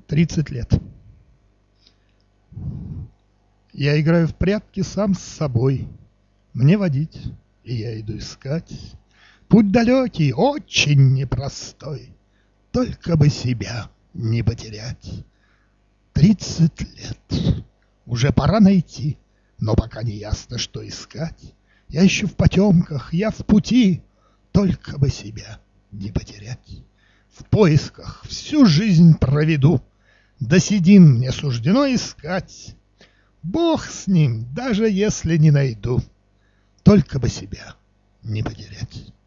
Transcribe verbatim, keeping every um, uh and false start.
Тридцать лет. Я играю в прятки сам с собой. Мне водить, и я иду искать. Путь далекий, очень непростой, только бы себя не потерять. Тридцать лет. Уже пора найти, но пока не ясно, что искать. Я ищу в потемках, я в пути, только бы себя не потерять. В поисках всю жизнь проведу, до седин мне суждено искать. Бог с ним, даже если не найду, только бы себя не потерять.